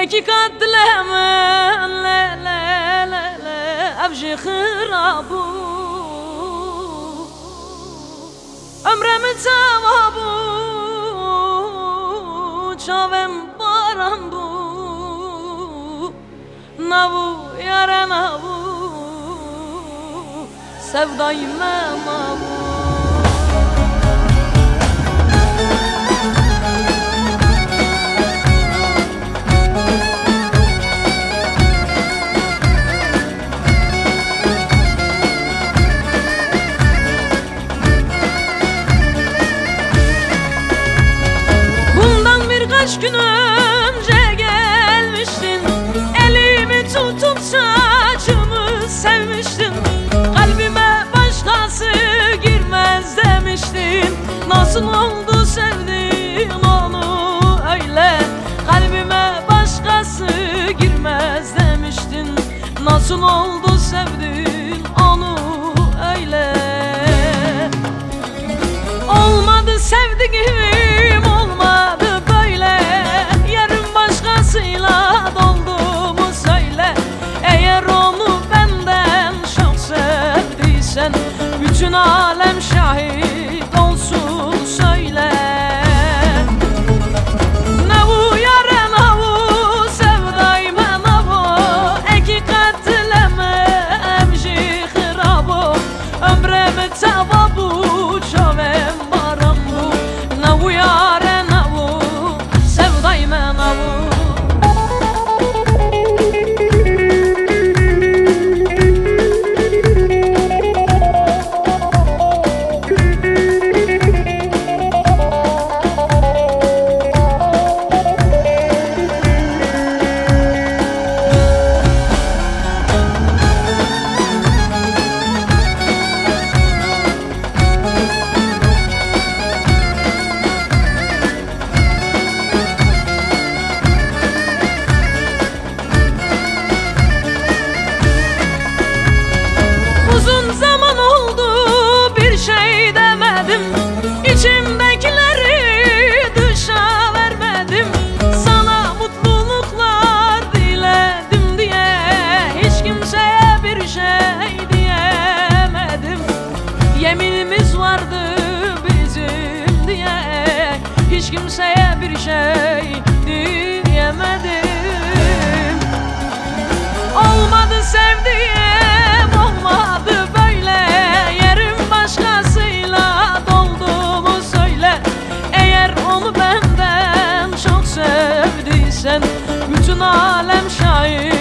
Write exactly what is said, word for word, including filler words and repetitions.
حقيقة لمن لا لا لا لا أبجي خرابو أمره متوابو شاوم بارم بو نبو ياره نبو sevdayı memavu Bundan birkaç gün önce gelmiştin, elimi tutup saçımı sevmiştin, kalbime başkası girmez demiştin. Nasıl oldu sevdin onu öyle, kalbime başkası girmez demiştin. Nasıl oldu sevdin onu öyle. Olmadı sevdiğim, olmadı böyle, yarın başkasıyla doldu mu söyle. Eğer onu benden çok sevdiysen, bütün alem şahit olsun söyle. Ne bu yare ne bu sevdayım ne bu, iki katleme emji hırabo, ömremi tavabu çavem baram bu. Ne bu yare ne bu sevdayım ne bu. İçimdekileri dışa vermedim, sana mutluluklar diledim diye hiç kimseye bir şey diyemedim. Yeminimiz vardı bizim diye hiç kimseye bir şey diyemedim. Olmadı sevdiğim, olmadı böyle, yerim başkasıyla doldu mu söyle. Eğer onu benden çok sevdiysen, bütün alem şahit